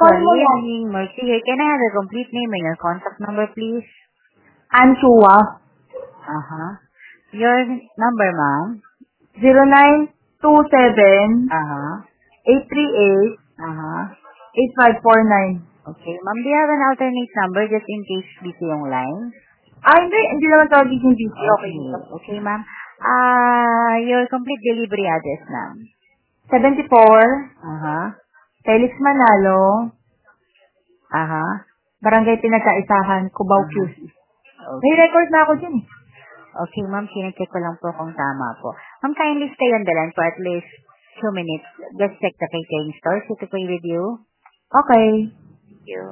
Call mo yan. evening, Mercy here. Can I have your complete name and your contact number, please? Anchua. Your number, ma'am? 0927 Uh-huh. 838 Uh-huh. 8549. Okay, ma'am, do you have an alternate number just in case busy yung line? Hindi naman tawag yung busy. Okay. Okay, ma'am. Your complete delivery address, ma'am? 74, Uh-huh. Felix Manalo, Uh-huh. Barangay Pinagkaisahan, Cubao, QC. May Okay. record na ako dyan. Okay, ma'am, sinecheck ko lang po kung tama po. Ma'am, kindly stay on the line for at least 2 minutes. Just check the catering store. Is it okay with you? Okay. Thank you.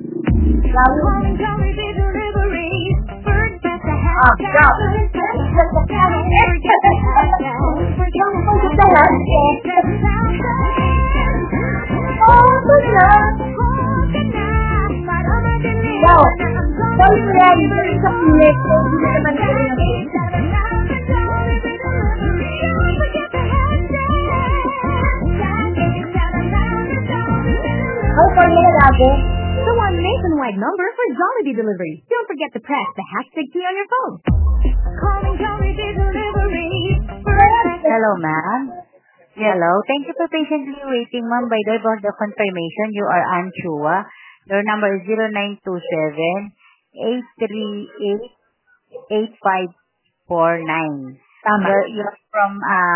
So one nationwide number for Jollibee Delivery. Don't forget to press the hashtag key on your phone. Hello, ma'am. Hello. Thank you for patiently waiting, ma'am. By the way, about the confirmation, you are Anchua. Your number is 0927-838-8549. Tama. You're from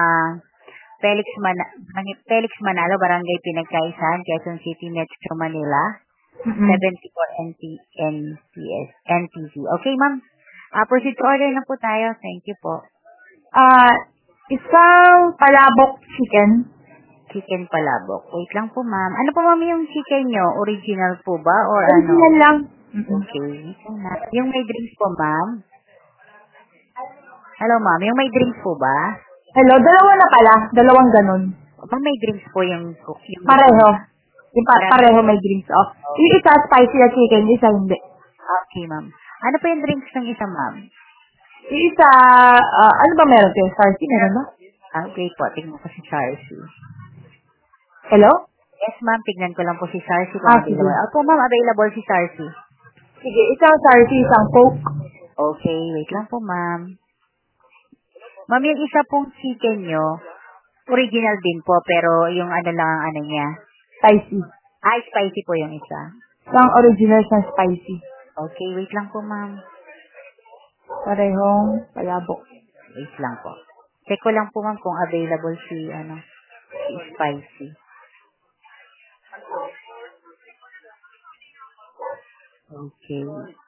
Felix Manalo, Barangay Pinagkaisahan, Quezon City, Metro Manila. 74 NTC. Okay, ma'am. Proceed to order na po tayo. Thank you po. Isang palabok chicken. Chicken palabok. Wait lang po, ma'am. Ano po, ma'am, yung chicken nyo? Original po ba? Or Original ano? lang. Okay. Yung may drinks po, ma'am? Hello, ma'am. Yung may drinks po ba? Hello, dalawa na pala. Dalawang ganun. Ma'am, may drinks po yung Pareho. Pareho may drinks. Oh. Yung isa spicy na chicken, isa hindi. Okay, ma'am. Ano po yung drinks ng isa, ma'am? Yung isa, ano ba meron kayo? Sarsi, meron ba? Okay po. Tingnan ko si Sarsi. Hello? Yes, ma'am. Tignan ko lang po si Sarsi kung Sige. available. Opo, ma'am. Available si Sarsi. Sige, isang sarsi, isang coke. Okay. Wait lang po, ma'am. Ma'am, yung isa pong chicken nyo, original din po, pero yung ano lang ang ano niya. Spicy. Spicy po yung isa. Isang original, isang spicy. Okay, wait lang po, ma'am. Parehong palabok. Wait lang po. Check ko lang po, ma'am, kung available si spicy. Okay.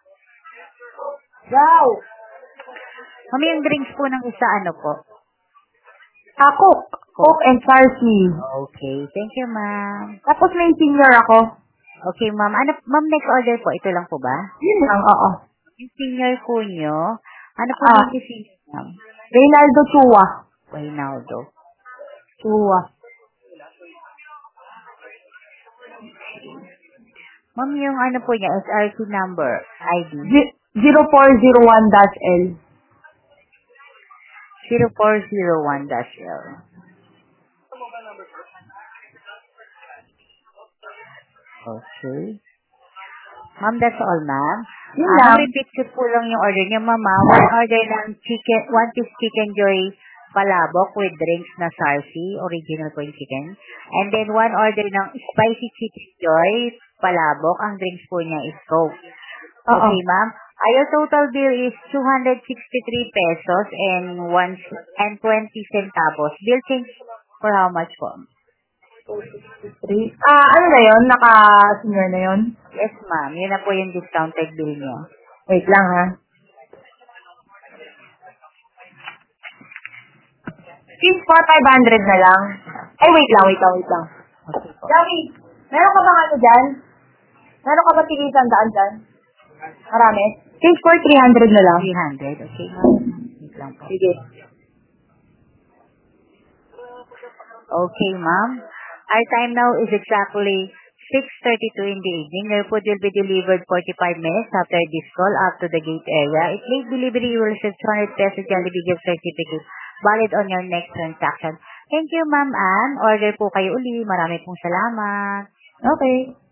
Wow! Ma'am, yung drinks po ng isa, ano po? Coke. Coke and sarsi. Okay. Thank you, ma'am. Tapos may senior ako. Okay, ma'am. Ma'am, next order po. Ito lang po ba? Yun lang, oo. Yung senior po nyo, ano po yung senior, ma'am? Reynaldo Chua. Reynaldo. Chua. Ma'am, yung ano po niya, SRC number, ID. 0401-L. 0401-L. Okay. Ma'am, that's all, ma'am. Repeat ko po lang yung order niyo, ma'am. One order ng chicken, 1 piece chicken joy palabok with drinks na sarsi, original po yung chicken. And then one order ng spicy chicken joy palabok, ang drinks po niya is Coke. Okay, ma'am. Your total bill is 263 pesos and 20 centavos. Bill change for how much po? 263. Ano na yun? Naka-senior na yun? Yes, ma'am. Yun na po yung discounted bill niyo. Wait lang, ha? Fish for 500 na lang. Ay, wait lang. Okay po. Yami, meron ka bang ano dyan? Meron ka ba tigisan daan dyan? Marami? Fish for 300 na lang. 300. Okay, ma'am. Wait lang po. Sige. Okay, ma'am. Our time now is exactly 6:32 in the evening. Your food will be delivered 45 minutes after this call up to the gate area. If late delivery, you will receive 200 pesos Jollibee gift certificate valid on your next transaction. Thank you, ma'am Ann. Order po kayo uli. Marami pong salamat. Okay.